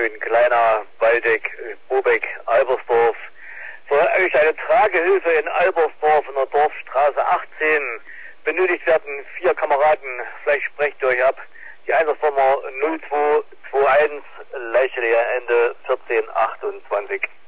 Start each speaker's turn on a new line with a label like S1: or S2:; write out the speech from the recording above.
S1: Dankeschön, Kleiner, Waldeck, Bobeck, Albersdorf. Soll euch eine Tragehilfe in Albersdorf in der Dorfstraße 18 benötigt werden? 4 Kameraden, vielleicht sprecht ihr euch ab. Die Einsatznummer 0221, Leiche Ende 1428.